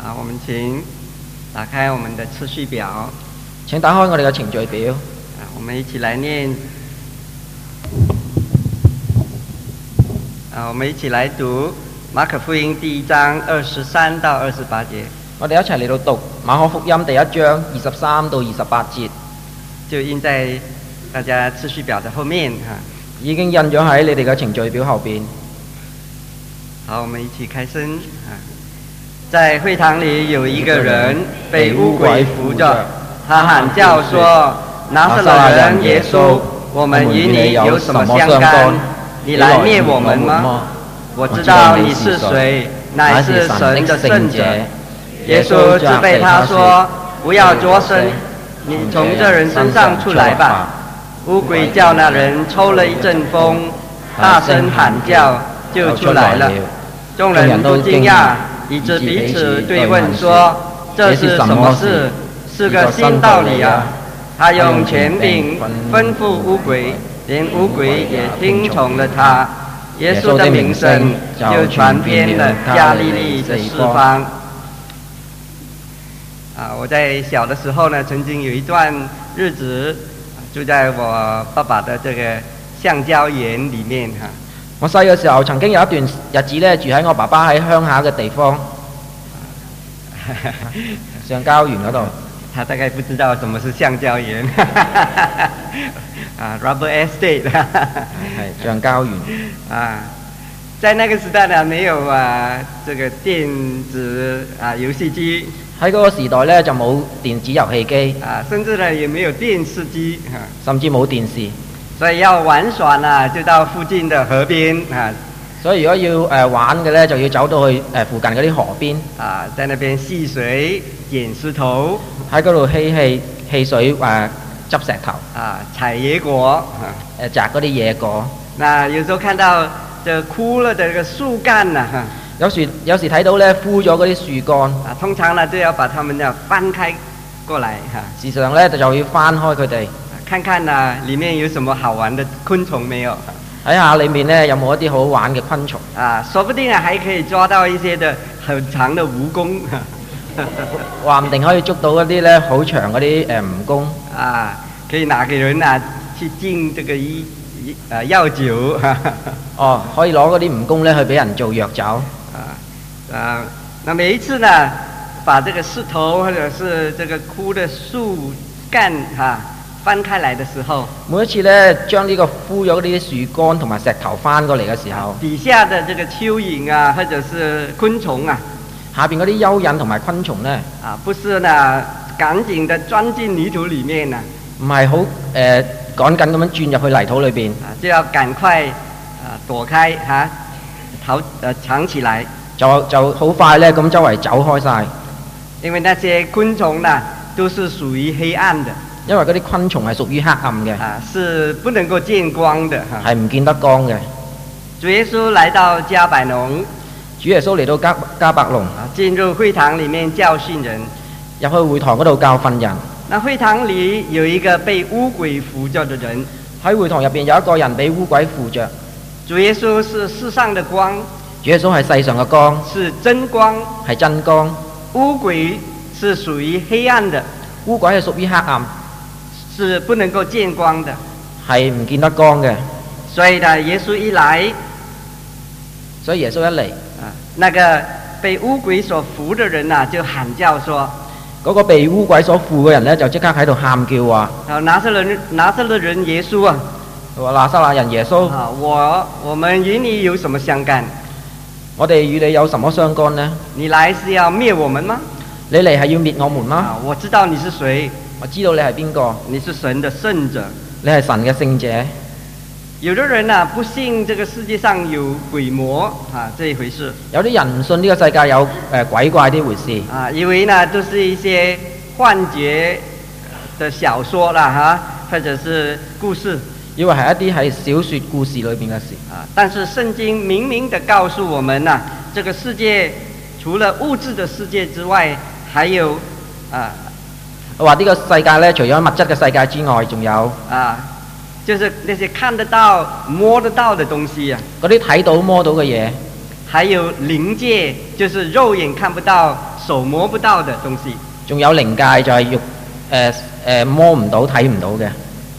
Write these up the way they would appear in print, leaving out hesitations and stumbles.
我們請打開我們的次序表。 請打開我哋嘅程序表。 我們一起來念。我們一起來讀馬可福音第1章23到28節。 我哋一齊嚟到讀馬可福音第1章23到28節， 就印在大家次序表的後面已經印咗喺你哋嘅程序表後邊。 好，我們一起開聲。在會堂裡有一個人被污鬼附着，他喊叫說：拿撒勒人耶穌，我們與你有什麼相干？你來滅我們嗎？我知道你是誰，乃是神的聖者。耶穌責備他說：不要作聲，你從這人身上出來吧。污鬼叫那人抽了一陣風，大聲喊叫，就出來了。眾人都驚訝，以致彼此對問說：這是什麼事？是個新道理啊！他用權柄吩咐污鬼，連污鬼也聽從了他。耶穌的名聲就傳遍了加利利的四方。我在小的時候呢，曾經有一段日子住在我爸爸的這個橡膠園裡面哈。 我細嘅時候曾經有一段日子呢，住喺我爸爸喺鄉下嘅地方，橡膠園嗰度。 他大概不知道什麼是橡膠園，rubber estate 係橡膠園在那個時代呢，沒有這個電子遊戲機。 喺嗰個時代呢，就冇電子遊戲機， 甚至呢也沒有電視機， 甚至冇電視。 所以要玩耍呢，就到附近的河邊所以如果要玩嘅呢，就要走到去附近嗰啲河邊在那邊戲水、撿石頭， 喺嗰度戲水執石頭採野果摘嗰啲野果。 那有時候看到這枯了的這個樹幹呢， 有時睇到呢枯咗嗰啲樹幹通常呢就要把它們呢翻開過來時常呢就要翻開佢哋， 看看呢裡面有什麼好玩的昆蟲沒有。 睇下裡面呢有冇一啲好玩嘅昆蟲說不定啊還可以抓到一些的很長的蜈蚣話唔定可以捉到一啲呢好長嗰啲蜈蚣可以拿給人去敬這個藥酒可以攞嗰啲蜈蚣呢去俾人做藥酒那每一次呢把這個石頭或者是這個枯的樹幹翻開來的時候， 每一次呢將呢個枯咗啲樹幹同埋石頭翻過嚟嘅時候， 底下的這個蚯蚓或者是昆蟲下邊嗰啲蚯蚓同埋昆蟲呢不是呢趕緊的鑽進泥土裡面唔係好趕緊咁樣轉入去泥土裏邊就要趕快躲開藏起來， 就好快呢咁周圍走開晒， 因為那些昆蟲呢都是屬於黑暗的。 因為嗰啲昆蟲係屬於黑暗嘅是不能夠見光的係唔見得光嘅。 主耶穌來到迦百農， 主耶穌嚟到迦百農進入會堂裡面教訓人， 入去會堂嗰度教訓人。 那會堂裡有一個被污鬼附着的人， 喺會堂入邊有一個人俾污鬼附着。 主耶穌是世上的光， 主耶穌係世上嘅光， 是真光， 係真光。 污鬼是屬於黑暗的， 污鬼係屬於黑暗， 是不能夠見光的， 係唔見得光嘅。 所以呢，耶穌一來，那個被污鬼所附的人就喊叫說： 嗰個被污鬼所附嘅人呢，就即刻喺度喊叫話： 拿撒勒人耶穌話拿撒勒人耶穌我們與你有什麼相干？ 我哋與你有什麼相干呢？ 你來是要滅我們嗎？ 你嚟係要滅我們嗎？ 我知道你是誰， 我知道你係邊個， 你是神的聖者， 你係神嘅聖者。 有的人不信這個世界上有鬼魔這一回事。 有啲人唔信呢個世界有鬼怪呢回事以為呢都是一些幻覺的小說啦或者是故事， 以為係一啲係小說故事裏邊嘅事但是聖經明明地告訴我們這個世界除了物質的世界之外，還有話呢個世界呢，除咗物質嘅世界之外，仲有就是那些看得到、摸得到的東西嗰啲睇到摸到嘅嘢， 還有靈界，就是肉眼看不到、 手摸不到的東西。 仲有靈界就係肉摸唔到睇唔到嘅，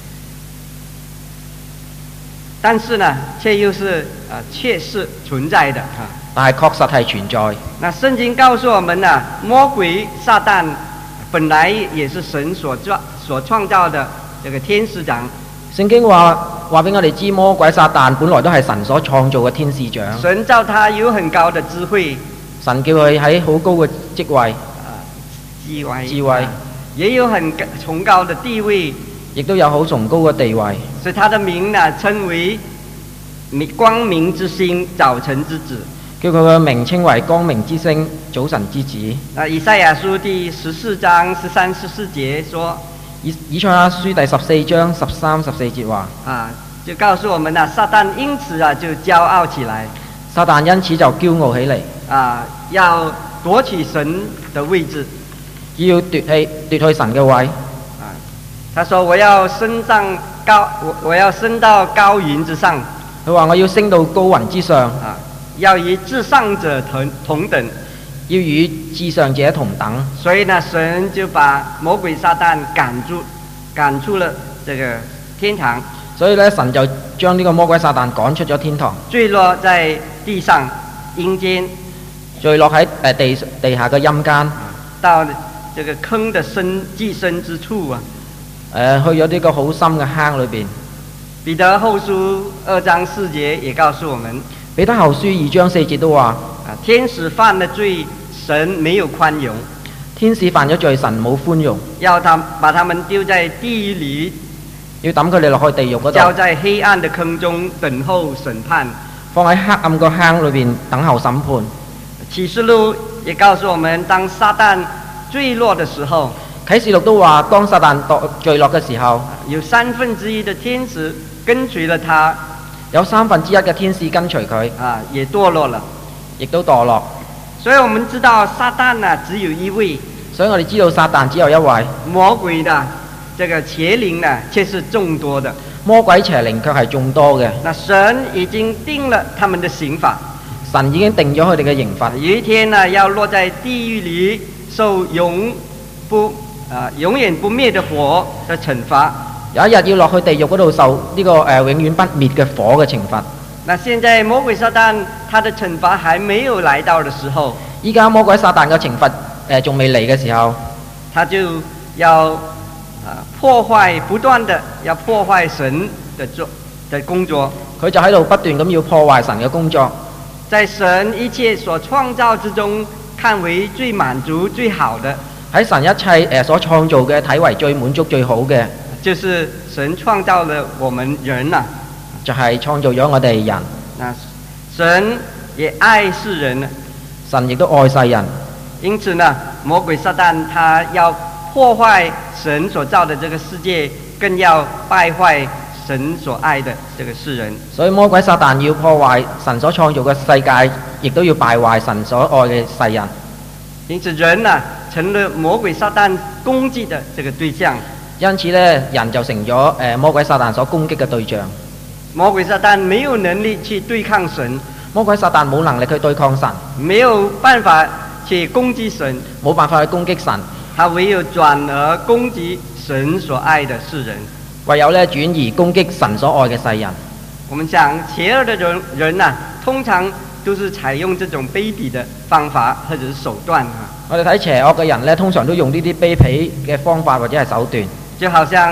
但是呢，卻又是確實存在的但係確實係存在。 那聖經告訴我們呢，魔鬼撒旦本來也是神所創造的這個天使長。 聖經話俾我哋知，魔鬼撒旦本來都係神所創造嘅天使長。 神造他有很高的智慧， 神叫佢喺好高嘅職位，智慧也有很崇高的地位， 亦都有好崇高嘅地位。 所以他的名呢稱為光明之星，早晨之子。 叫佢嘅名稱為光明之星，早晨之子。 以賽亞書第14章13、14節說， 以賽亞書第14章13、14節話， 就告訴我們啊，撒旦因此就驕傲起來， 撒旦因此就驕傲起嚟， 要奪取神的位置， 要奪去神嘅位。 他說：我要升到高雲之上。 佢話我要升到高雲之上， 要與至上者同等， 要與至上者同等。 所以呢，神就把魔鬼撒旦趕出了這個天堂。 所以呢，神就將呢個魔鬼撒旦趕出咗天堂， 墜落在地上陰間， 墜落喺地下嘅陰間， 到這個坑的極深之處啊。 去咗呢個好深嘅坑裏邊。 彼得後書2章4節也告訴我們， 彼得後書2章4節都話， 天使犯了罪，神沒有寬容； 天使犯咗罪，神冇寬容， 要把他們丟在地獄裏， 要抌佢哋落去地獄嗰度， 交在黑暗的坑中等候審判， 放喺黑暗個坑裏邊等候審判。 啟示錄也告訴我們，當撒旦墜落的時候， 啟示錄都話，當撒旦墜落嘅時候， 有1/3的天使跟隨了他， 有1/3嘅天使跟隨佢， 也墮落了， 亦都墮落。 所以我們知道撒旦呢只有一位， 所以我哋知道撒旦只有一位， 魔鬼的這個邪靈呢卻是眾多的， 魔鬼邪靈卻係眾多嘅。 那神已經定了他們的刑罰， 神已經定咗佢哋嘅刑罰， 有一天呢要落在地獄裏受永遠不滅的火的懲罰。 有一日要落去地獄嗰度受呢個永遠不滅嘅火嘅懲罰。 那現在魔鬼撒旦他的懲罰還沒有來到的時候， 依家魔鬼撒旦嘅懲罰仲未嚟嘅時候， 他就要不斷的要破壞神的工作。 佢就喺度不斷咁要破壞神嘅工作。 在神一切所創造之中，看為最滿足最好的， 喺神一切所創造嘅睇為最滿足最好嘅， 就是神創造了我們人啊， 就係創造咗我哋人。 神也愛世人， 神亦都愛世人。 因此呢，魔鬼撒旦他要破壞神所造的這個世界，更要敗壞神所愛的這個世人。 所以魔鬼撒旦要破壞神所創造嘅世界，亦都要敗壞神所愛嘅世人。 因此人呢，成了魔鬼撒旦攻擊的這個對象。 因此呢，人就成咗魔鬼撒旦所攻擊嘅對象。 魔鬼撒旦沒有能力去對抗神， 魔鬼撒旦冇能力去對抗神， 沒有辦法去攻擊神， 冇辦法去攻擊神， 他唯有轉而攻擊神所愛的世人， 唯有呢轉移攻擊神所愛嘅世人。 我們想邪惡的人啊，通常都是採用這種卑鄙的方法或者是手段。 我哋睇邪惡嘅人呢，通常都用呢啲卑鄙嘅方法或者係手段， 就好像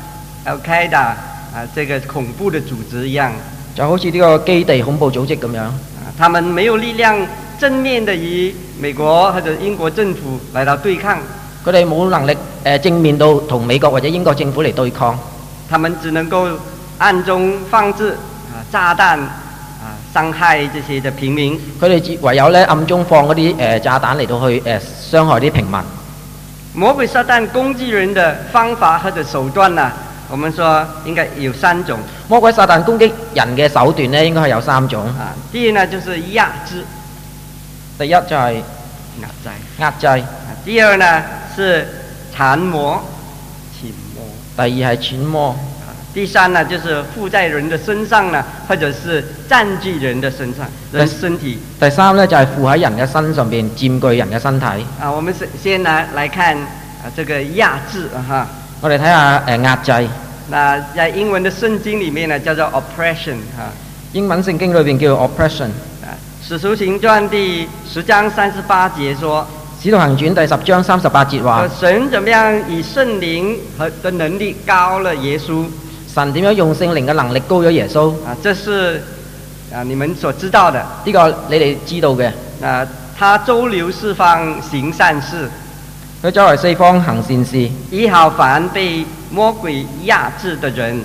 Al-Qaeda 這個恐怖的組織一樣， 就好似呢個基地恐怖組織咁樣。 他們沒有力量正面的與美國或者英國政府來到對抗， 佢哋冇能力正面到同美國或者英國政府嚟對抗， 他們只能夠暗中放置炸彈傷害這些的平民。 佢哋唯有呢暗中放嗰啲炸彈嚟到去傷害啲平民。 魔鬼撒旦攻擊人的方法或者手段呢，我們說應該有3種。 魔鬼撒旦攻擊人嘅手段呢，應該係有3種。 第一呢，就是壓制。 第一就係壓制。 第二呢，是纏磨。 第二係揣摩。 第三呢，就是附在人的身上呢，或者是佔據人的身上，人身體。 第三呢，就係附喺人嘅身上邊，佔據人嘅身體。 我們先來看這個壓制哈。 我哋睇下壓制。 那在英文的聖經裡面呢，叫做 oppression 哈。 英文聖經裏邊叫 oppression。 使徒行傳第10章38節說。 使徒行傳第10章38節話： 神怎麼樣以聖靈和的能力高了耶穌？神點樣用聖靈嘅能力高咗耶穌？ 這是你們所知道的。 呢個你哋知道嘅。 他周流四方行善事。 佢周圍四方行善事。 醫好凡被魔鬼壓制的人。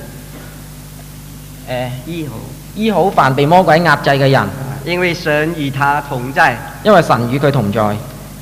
醫好凡被魔鬼壓制嘅人。因為神與他同在。 因為神與佢同在。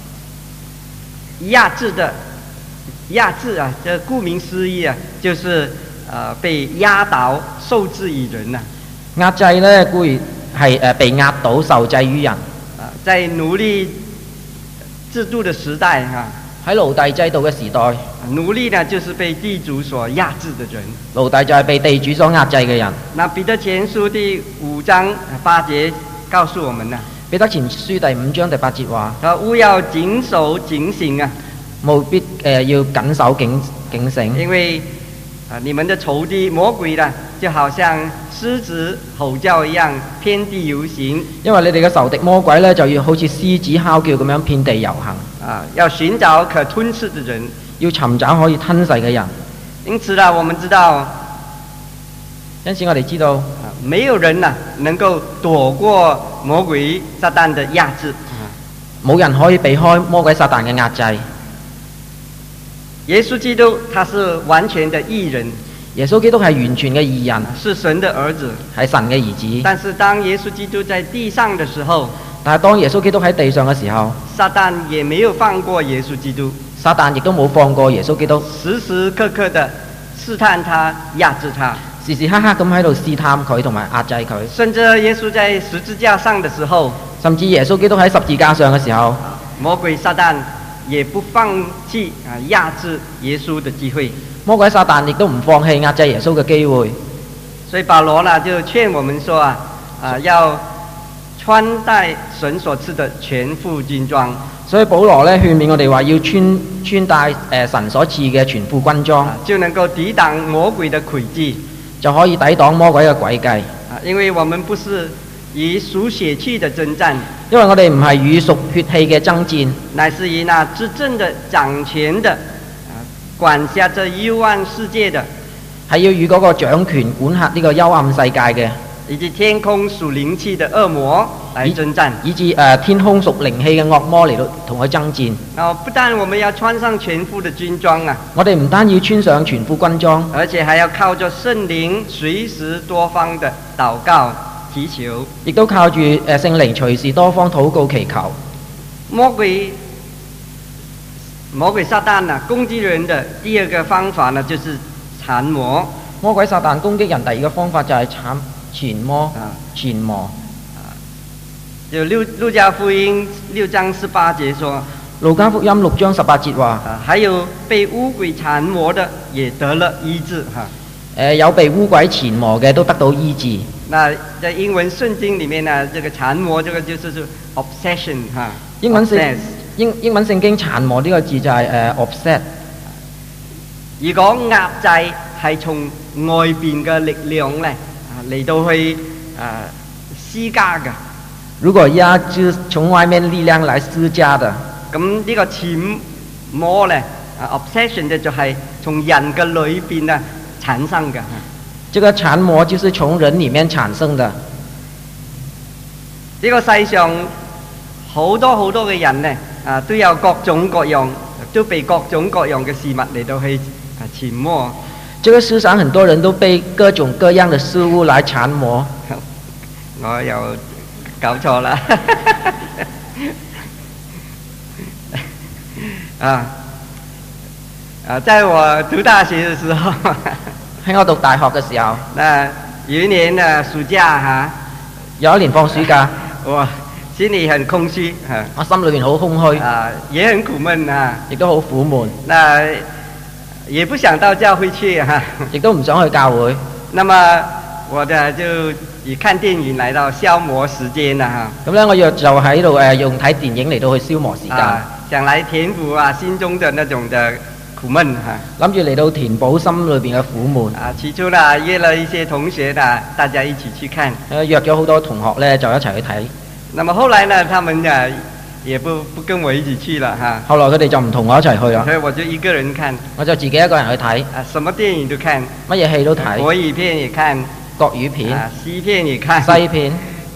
壓制啊，這顧名思義啊，就是被壓倒、受制於人啊。 壓制呢，固然係被壓倒、受制於人。 在奴隸制度的時代哈， 喺奴隸制度嘅時代， 奴隸呢就是被地主所壓制的人。 奴隸就係被地主所壓制嘅人。 那彼得前書第5章8節告訴我們呢。 彼得前書第5章第8節話： 務要謹守警醒啊！ 務必要謹守警醒。 因為你們的仇敵魔鬼呢，就好像獅子吼叫一樣，遍地遊行。因為你哋嘅仇敵魔鬼呢，就要好似獅子哮叫咁樣遍地遊行。要尋找可吞噬的人， 要尋找可以吞噬嘅人。 因此呢，我們知道， 因此我哋知道， 沒有人呢能夠躲過魔鬼撒旦的壓制。 冇人可以避開魔鬼撒旦嘅壓制。 耶穌基督他是完全的義人。 耶穌基督係完全嘅義人， 是神的兒子， 係神嘅兒子。 但是當耶穌基督在地上的時候， 但係當耶穌基督喺地上嘅時候， 撒旦也沒有放過耶穌基督。 撒旦亦都冇放過耶穌基督， 時時刻刻的試探他、壓制他， 時時刻刻咁喺度試探佢同埋壓制佢。 甚至耶穌在十字架上的時候， 甚至耶穌基督喺十字架上嘅時候， 魔鬼撒旦也不放棄壓制耶穌的機會。 魔鬼撒旦亦都唔放棄壓制耶穌嘅機會。 所以保羅呢就勸我們說要穿戴神所賜的全副軍裝。 所以保羅呢勸勉我哋話要穿戴神所賜嘅全副軍裝， 就能夠抵擋魔鬼的詭計， 就可以抵擋魔鬼嘅詭計。 因為我們不是以屬血氣的征戰， 因為我哋唔係與屬血氣嘅爭戰， 乃是以那執政的、掌權的、管轄這幽暗世界的， 係要與嗰個掌權管轄呢個幽暗世界嘅， 以及天空屬靈氣的惡魔來征戰， 以至天空屬靈氣嘅惡魔嚟到同佢爭戰。 不但我們要穿上全副的軍裝啊， 我哋唔單要穿上全副軍裝， 而且還要靠着聖靈隨時多方的禱告祈求， 亦都靠住聖靈隨時多方禱告祈求。魔鬼撒旦攻擊人的第二個方法呢，就是纏磨。 魔鬼撒旦攻擊人第二個方法就係纏磨。 就路加福音6章18節說， 路加福音6章18節話， 還有被污鬼纏磨的也得了醫治有被污鬼纏磨嘅都得到醫治。 那在英文聖經裡面呢，這個纏磨這個就是 obsession 英文聖經纏磨呢個字就係obsess。 如果壓制係從外邊嘅力量咧嚟到去施加嘅， 如果壓制從外面力量來施加的， 咁呢個纏磨咧obsession 就係從人嘅裏邊產生嘅。 這個纏磨就是從人裡面產生的。 呢個世上好多嘅人呢，都有各種各樣，都被各種各樣嘅事物嚟到去纏磨。 這個世上很多人都被各種各樣的事物來纏磨。 我又搞錯啦。在我讀大學的時候， 喺我讀大學嘅時候， 有一年暑假有一年放暑假， 我心裡很空虛， 我心裏面好空虛， 也很苦悶亦都好苦悶。 也不想到教会去哈。 亦都唔想去教會。 那麼我呢就以看電影嚟到消磨時間啦哈。 咁咧，我就喺度用睇電影嚟到去消磨時間， 想來填補心中的那種的苦悶哈。 諗住嚟到填補心裏邊嘅苦悶。 起初呢約了一些同學呢，大家一起去看。 約咗好多同學咧，就一齊去睇。 那麼後來呢，他們呢也不跟我一起去了哈。 後來佢哋就唔同我一齊去啦。 所以我就一個人看。 我就自己一個人去睇。 什麼電影都看。 乜嘢戲都睇。 國語片也看。 國語片。 西片也看。 西片。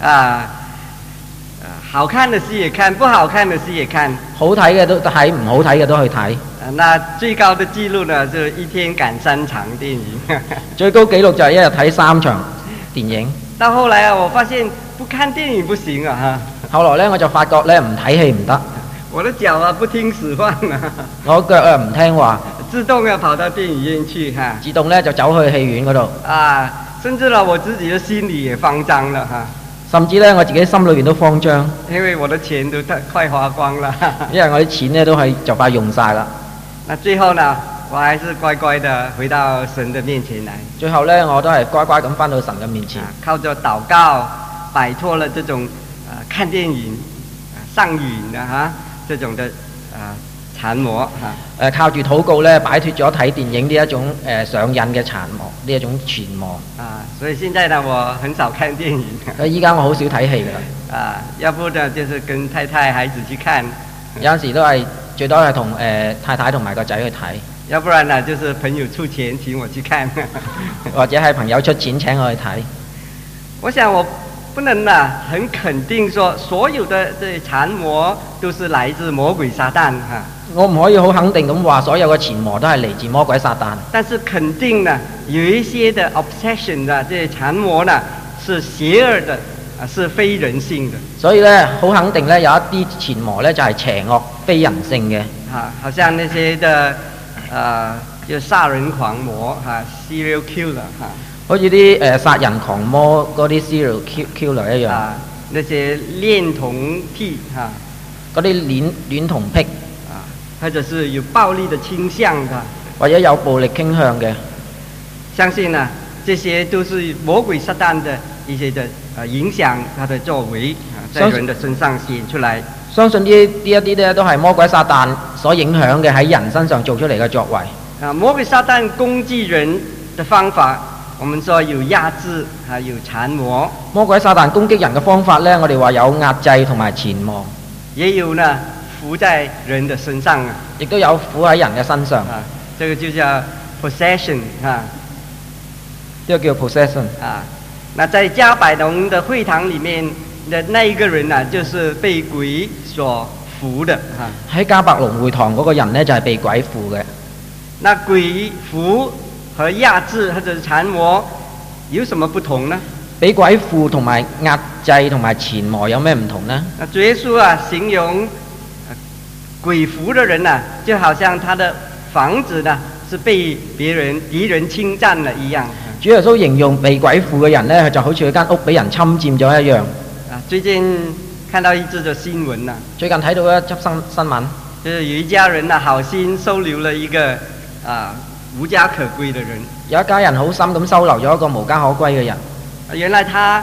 好看的戲也看，不好看的戲也看。 好睇嘅都睇，唔好睇嘅都去睇。 那最高的記錄呢，就一天趕3場電影。 最高紀錄就係一日睇3場電影。 到後來我發現不看電影不行啊！ 後來呢，我就發覺呢，唔睇戲唔得。 我的腳不聽使喚啊！ 我腳唔聽話， 自動要跑到電影院去哈。 自動呢就走去戲院嗰度。 甚至呢，我自己的心裏也慌張了哈。 甚至呢，我自己心裏邊都慌張， 因為我的錢都快花光了。 因為我啲錢呢都係就快用晒啦。 那最後呢，我還是乖乖的回到神的面前來。 最後呢，我都係乖乖咁返到神嘅面前， 靠着禱告擺脫了這種看電影上癮的哈這種的殘魔哈。 靠住禱告呢，擺脫咗睇電影呢一種上癮嘅殘魔，呢一種傳魔。 所以現在呢，我很少看電影。 依家我好少睇戲㗎啦。 要不呢，就是跟太太孩子去看。 有陣時都係最多係同太太同埋個仔去睇。 要不然呢，就是朋友出錢請我去看。 或者係朋友出錢請我去睇。 我想我不能很肯定說所有的這殘魔都是來自魔鬼撒旦哈。 我唔可以好肯定咁話所有嘅纏魔都係嚟自魔鬼撒旦。 但是肯定呢，有一些的 obsession 的這些殘魔呢，是邪惡的，是非人性的。 所以呢，好肯定呢，有一啲纏魔呢就係邪惡非人性嘅。 好像那些的就殺人狂魔serial killer 好似啲殺人狂魔嗰啲 serial killer 一樣。 那些戀童癖嗰啲戀童癖或者是有暴力的傾向的， 或者有暴力傾向嘅。 相信呢，這些都是魔鬼撒旦的一些的影響，他的作為在人的身上顯出來。 相信呢一啲呢都係魔鬼撒旦所影響嘅喺人身上做出嚟嘅作為。 魔鬼撒旦攻擊人的方法，我們說有壓制，有纏魔。 魔鬼撒旦攻擊人嘅方法呢，我哋話有壓制同埋纏魔。 也有呢，附在人的身上亦都有附喺人嘅身上。 這個就叫 possession 呢個叫 possession 那在加百農的會堂裡面的那一個人呢，就是被鬼所附的喺加百農會堂嗰個人呢，就係被鬼附嘅。 那鬼附和壓制或者纏魔有什麼不同呢？ 俾鬼附同埋壓制同埋纏魔有咩唔同呢？ 主耶穌形容鬼附的人呢，就好像他的房子呢是被敵人侵佔了一樣。 主耶穌形容被鬼附嘅人呢，就好似佢間屋俾人侵佔咗一樣。 最近看到一則的新聞最近睇到一則新聞， 就是有一家人好心收留了一個無家可歸的人。 有一家人好心咁收留咗一個無家可歸嘅人。 原來他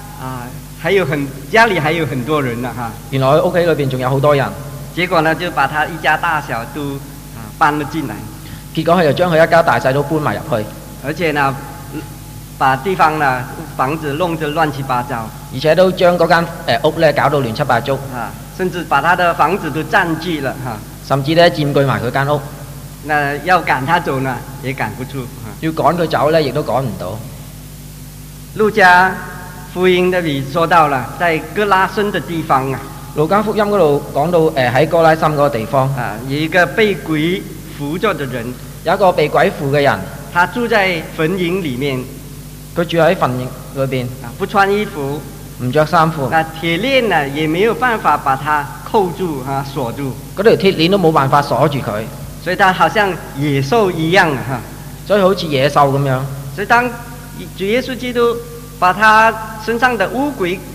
家裡還有很多人原來佢屋企裏邊仲有好多人。 結果呢，就把他一家大小都搬了進來。 結果佢就將佢一家大細都搬埋入去。 而且呢，把地方呢房子弄得亂七八糟。 而且都將嗰間屋呢搞到亂七八糟。 甚至把他的房子都佔據了甚至呢佔據埋佢間屋。 那要趕他走呢，也趕不出。 要趕佢走呢，亦都趕唔到。 路加福音那裡說到了，在哥拉森的地方路加福音嗰度講到喺哥拉森嗰個地方有一個被鬼附着的人， 有一個被鬼附嘅人， 他住在墳塋裡面， 佢住喺墳塋裏邊， 不穿衣服， 唔着衫褲， 那鐵鏈呢也沒有辦法把他扣住鎖住， 嗰條鐵鏈都冇辦法鎖住佢， 所以他好像野獸一樣所以好似野獸咁樣。 所以當主耶穌基督把他身上的污鬼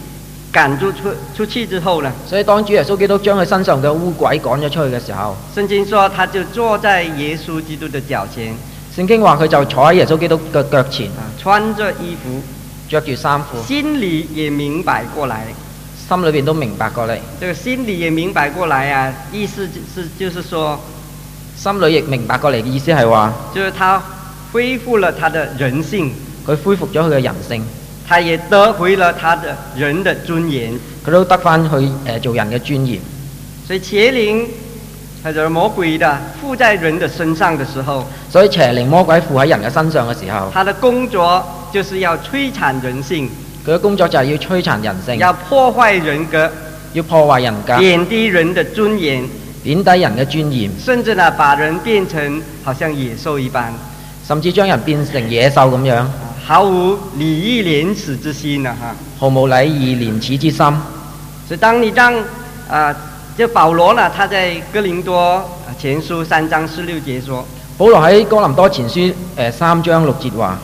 趕出去之後呢， 所以當主耶穌基督將佢身上嘅污鬼趕咗出去嘅時候， 聖經說他就坐在耶穌基督的腳前， 聖經話佢就坐喺耶穌基督嘅腳前， 穿着衣服， 着住衫褲， 心裏也明白過來。 心裏邊都明白過嚟。 這個心裏也明白過來啊，意思就是說， 心裏亦明白過嚟嘅意思係話， 就是他恢復了他的人性， 佢恢復咗佢嘅人性， 他也得回了他的人的尊嚴， 佢都得翻去做人嘅尊嚴。 所以邪靈或者魔鬼的附在人的身上的時候， 所以邪靈魔鬼附喺人嘅身上嘅時候， 他的工作就是要摧殘人性， 佢嘅工作就係要摧殘人性， 要破壞人格， 要破壞人格， 貶低人的尊嚴， 貶低人嘅尊嚴， 甚至呢把人變成好像野獸一般， 甚至將人變成野獸咁樣， 毫無禮義廉恥之心啊！ 毫無禮義廉恥之心。 所以當你讓就保羅呢，他在哥林多前書3章16節說， 保羅喺哥林多前書3章6節話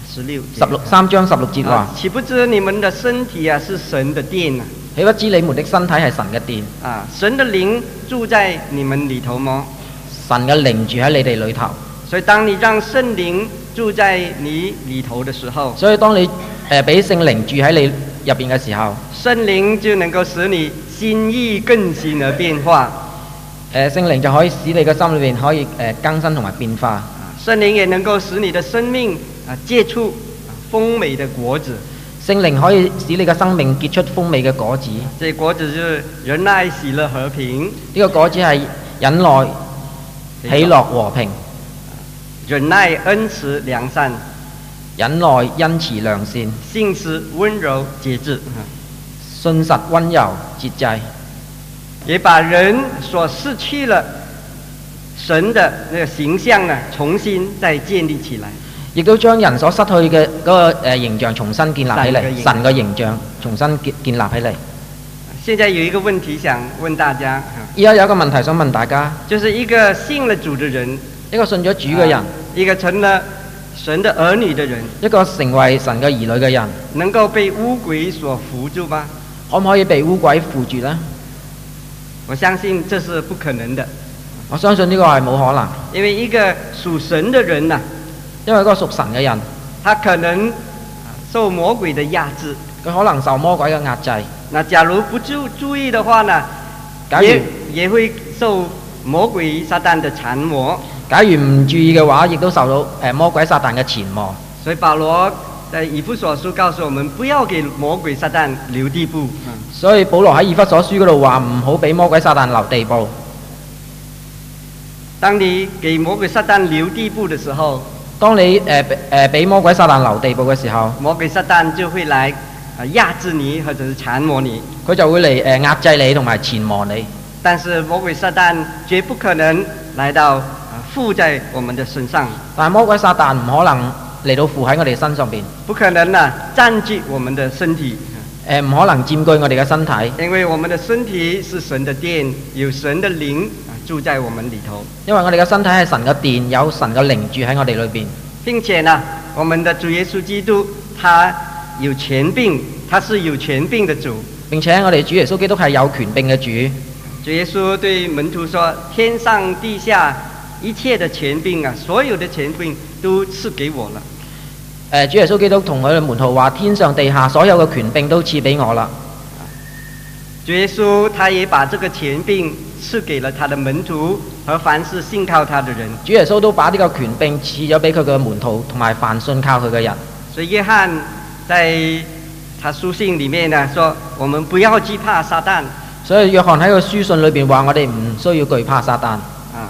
，3章16節話， 豈不知你們的身體啊是神的殿啊？ 豈不知你們的身體係神嘅殿？ 神的靈住在你們裏頭麼？ 神嘅靈住喺你哋裏頭。 所以當你讓聖靈住在你裏頭的時候， 所以當你俾聖靈住喺你入邊嘅時候， 聖靈就能夠使你心意更新而變化。 聖靈就可以使你嘅心裏邊可以更新同埋變化。 聖靈也能夠使你的生命結出豐美的果子。 聖靈可以使你嘅生命結出豐美嘅果子。 這果子就是仁愛、喜樂、和平。 呢個果子係忍耐、喜樂、和平。 忍耐、恩慈、良善。 忍耐、恩慈、良善。 信實、溫柔、節制。 信實、溫柔、節制。 也把人所失去了神的那個形象呢，重新再建立起來。 亦都將人所失去嘅嗰個形象重新建立起嚟，神嘅形象重新建立起嚟。 現在有一個問題想問大家， 而家有一個問題想問大家， 就是一個信了主的人， 一個信咗主嘅人， 一個成了神的兒女的人， 一個成為神嘅兒女嘅人， 能夠被污鬼所扶住嗎？ 可唔可以被污鬼附住呢？ 我相信這是不可能的。 我相信呢個係冇可能， 因為一個屬神的人啊， 因為一個屬神嘅人， 他可能受魔鬼的壓制， 佢可能受魔鬼嘅壓制。 那假如不注意的話呢，也會受魔鬼撒旦的纏磨。 假如唔注意嘅話，亦都受到魔鬼撒旦嘅纏磨。 所以保羅在以弗所書告訴我們，不要給魔鬼撒旦留地步。 所以保羅喺以弗所書嗰度話唔好俾魔鬼撒旦留地步。當你給魔鬼撒旦留地步的時候， 當你俾魔鬼撒旦留地步嘅時候， 魔鬼撒旦就會來壓制你，或者是纏磨你。 佢就會嚟壓制你同埋纏磨你。 但是魔鬼撒旦絕不可能來到附在我們的身上。 但係魔鬼撒旦唔可能嚟到附喺我哋身上邊。 不可能佔據我們的身體。 唔可能佔據我哋嘅身體。 因為我們的身體是神的殿，有神的靈住在我們裏頭。 因為我哋嘅身體係神嘅殿，有神嘅靈住喺我哋裏邊。 並且呢，我們的主耶穌基督，他有權柄，他是有權柄的主。 並且我哋主耶穌基督係有權柄嘅主。 主耶穌對門徒說：天上地下一切的權柄啊，所有的權柄都賜給我了。 主耶穌基督同佢哋門徒話：天上地下所有嘅權柄都賜俾我啦。 主耶穌他也把這個權柄賜給了他的門徒和凡是信靠他的人。 主耶穌都把呢個權柄賜咗俾佢嘅門徒同埋凡信靠佢嘅人。 所以約翰在他書信裡面呢說：我們不要懼怕撒旦。 所以約翰喺個書信裏邊話：我哋唔需要懼怕撒旦。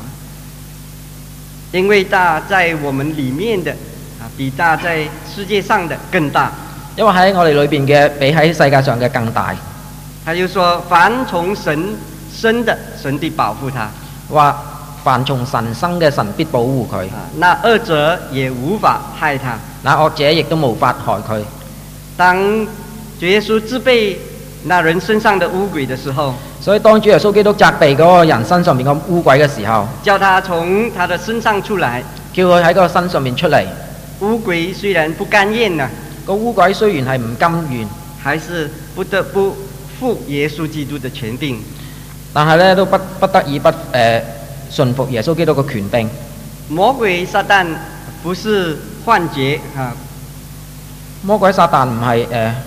因為他在我們裡面的比他在世界上的更大。 因為喺我哋裏邊嘅比喺世界上嘅更大。 他就說：凡從神生的，神必保護他。 話凡從神生嘅，神必保護佢。 那惡者也無法害他。 那惡者亦都無法害佢。 當主耶穌責備那人身上的污鬼的時候， 所以當主耶穌基督責備嗰個人身上面嘅污鬼嘅時候， 叫他從他的身上出來， 叫佢喺個身上面出嚟。 污鬼雖然不甘願啊， 個污鬼雖然係唔甘願， 还是不得不服耶穌基督的權柄。 但係咧都不得已順服耶穌基督嘅權柄。 魔鬼撒旦不是幻覺啊， 魔鬼撒旦唔係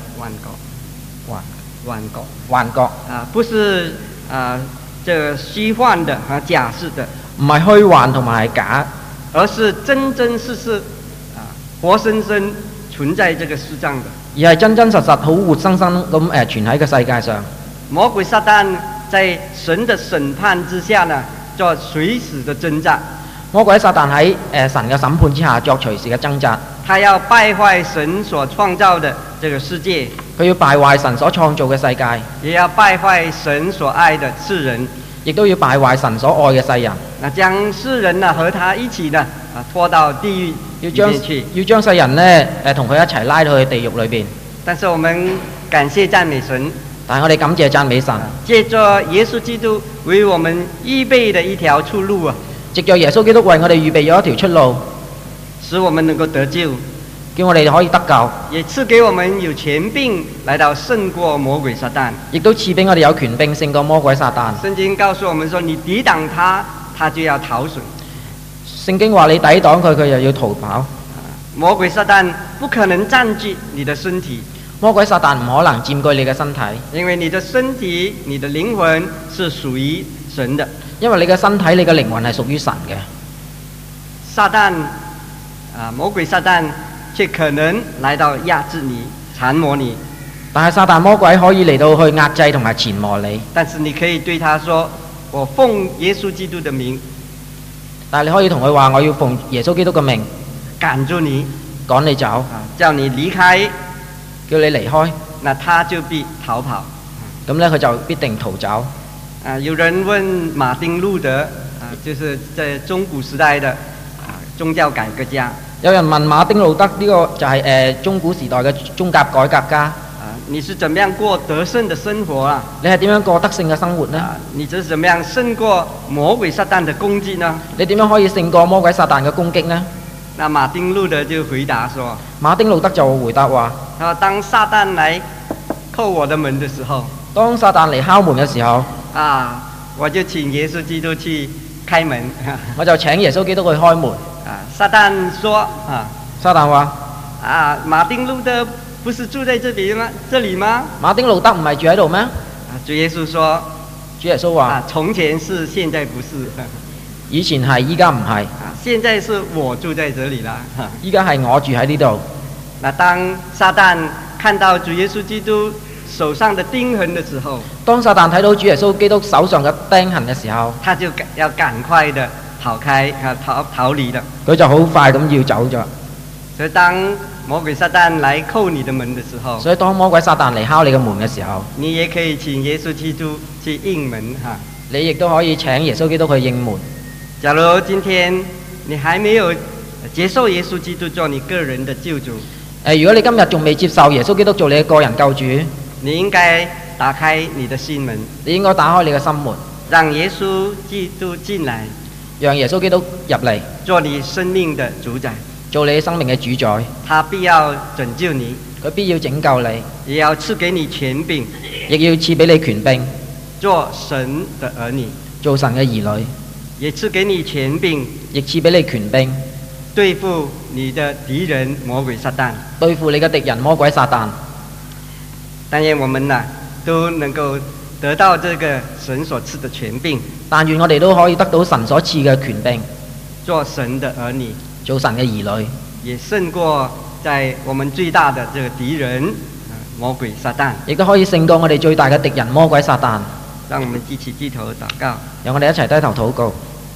幻覺啊，不是這個虛幻的假設的， 唔係虛幻同埋係假， 而是真真實實活生生存在這個世上的， 而係真真實實好活生生咁存喺個世界上。 魔鬼撒旦在神的審判之下呢，做隨時的掙扎。 魔鬼撒旦喺神嘅審判之下作隨時嘅掙扎。 他要敗壞神所創造的這個世界， 佢要敗壞神所創造嘅世界， 也要敗壞神所愛的世人， 亦都要敗壞神所愛嘅世人。 那將世人呢和他一起呢拖到地獄裏面去， 要將世人呢同佢一齊拉到去地獄裏邊。 但是我們感謝讚美神， 但係我哋感謝讚美神， 借着耶穌基督為我們預備的一條出路啊！ 藉着耶穌基督為我哋預備咗一條出路， 使我們能夠得救， 叫我哋可以得救， 也賜給我們有權柄來到勝過魔鬼撒旦， 亦都賜俾我哋有權柄勝過魔鬼撒旦。 聖經告訴我們說，你抵擋他，他就要逃損。 聖經話你抵擋佢，佢又要逃跑。 魔鬼撒旦不可能佔據你的身體， 魔鬼撒旦唔可能佔據你嘅身體， 因為你的身體、你的靈魂是屬於神的。 因為你嘅身體、你嘅靈魂係屬於神嘅。 撒旦魔鬼撒旦卻可能來到壓制你、纏磨你。 但係撒旦魔鬼可以嚟到去壓制同埋纏磨你。 但是你可以對他說：我奉耶穌基督的名。 但係你可以同佢話：我要奉耶穌基督嘅名趕住你， 趕你走， 叫你離開， 叫你離開， 那他就必逃跑。 咁呢，佢就必定逃走。 有人問馬丁路德就是在中古時代的宗教改革家。 有人問馬丁路德，呢個就係中古時代嘅宗教改革家。 你是怎麼樣過得勝的生活啊？ 你係點樣過得勝嘅生活呢？ 你這是怎麼樣勝過魔鬼撒旦的攻擊呢？ 你點樣可以勝過魔鬼撒旦嘅攻擊呢？ 那馬丁路德就回答說： 馬丁路德就回答話： 當撒旦來叩我的門的時候， 當撒旦嚟敲門嘅時候， 我就請耶穌基督去開門。 我就請耶穌基督去開門。 撒旦說： 撒旦話： 馬丁路德不是住在這裡嗎？ 馬丁路德唔係住喺度咩？ 主耶穌說： 主耶穌話： 從前是，現在不是。 以前係，依家唔係。 現在是我住在這裡啦。 依家係我住喺呢度。 那當撒旦看到主耶穌基督手上的釘痕的時候， 當撒旦睇到主耶穌基督手上嘅釘痕嘅時候， 他就要趕快的逃開逃離的。 佢就好快咁要走咗。 所以當魔鬼撒旦來叩你的門的時候， 所以當魔鬼撒旦嚟敲你嘅門嘅時候， 你也可以請耶穌基督去應門哈。 你亦都可以請耶穌基督去應門。 假如今天你還沒有接受耶穌基督做你個人的救主， 如果你今日仲未接受耶穌基督做你嘅個人救主， 你應該打開你的心門， 你應該打開你嘅心門， 讓耶穌基督進來， 讓耶穌基督入嚟， 做你生命的主宰， 做你生命嘅主宰。 他必要拯救你， 佢必要拯救你， 也要賜給你權柄， 亦要賜俾你權柄， 做神的兒女， 做神嘅兒女， 也賜給你權柄， 亦賜俾你權柄， 對付你的敵人魔鬼撒旦， 對付你嘅敵人魔鬼撒旦。 但願我們都能夠得到這個神所賜的權柄， 但願我哋都可以得到神所賜嘅權柄， 做神的兒女， 做神嘅兒女， 也勝過在我們最大的這個敵人魔鬼撒旦， 亦都可以勝過我哋最大嘅敵人魔鬼撒旦。 讓我們一起低頭禱告， 讓我哋一齊低頭禱告。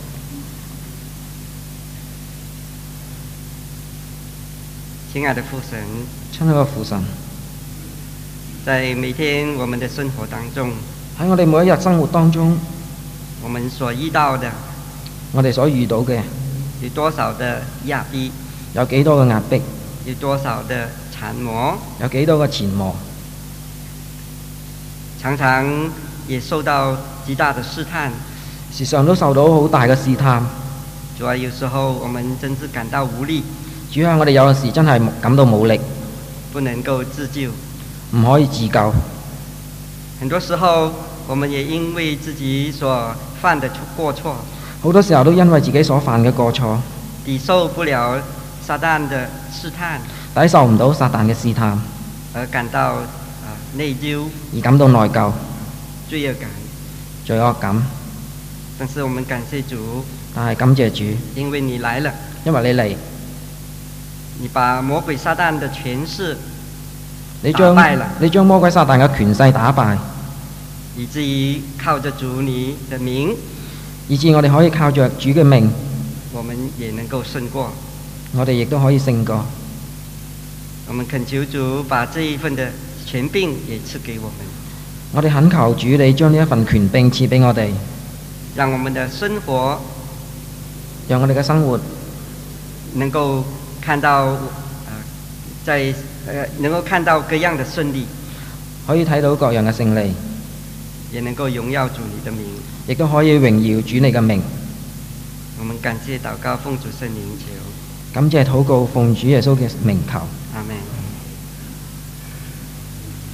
親愛的父神， 親愛嘅父神， 在每天我們的生活當中， 喺我哋每一日生活當中， 我們所遇到的， 我哋所遇到嘅有多少的壓逼， 有幾多嘅壓迫， 有多少的纏磨， 有幾多嘅纏磨， 常常也受到極大的試探， 時常都受到好大嘅試探。 主啊，有時候我們真是感到無力， 主啊，我哋有陣時真係感到冇力， 不能夠自救， 唔可以自救。 很多時候，我們也因為自己所犯的過錯， 好多時候都因為自己所犯嘅過錯， 抵受不了撒旦的試探， 抵受唔到撒旦嘅試探， 而感到內疚、 而感到內疚、 罪惡感。 罪惡感。 但是我們感謝主， 但係感謝主， 因為你來了， 因為你嚟， 你把魔鬼撒旦的權勢你將魔鬼撒旦嘅權勢打敗， 以至於靠着主你的名， 以致我哋可以靠着主嘅名， 我們也能夠勝過。 我哋亦都可以勝過。 我們懇求主把這一份的權柄也賜給我們， 我哋懇求主你將呢一份權柄賜俾我哋， 讓我們的生活讓我哋嘅生活能夠看到能夠看到各樣的勝利， 可以睇到各樣嘅勝利， 也能夠榮耀主你的名， 亦都可以榮耀主你嘅名。 我們感謝禱告，奉主聖名求， 感謝禱告，奉主耶穌嘅名求。 阿們。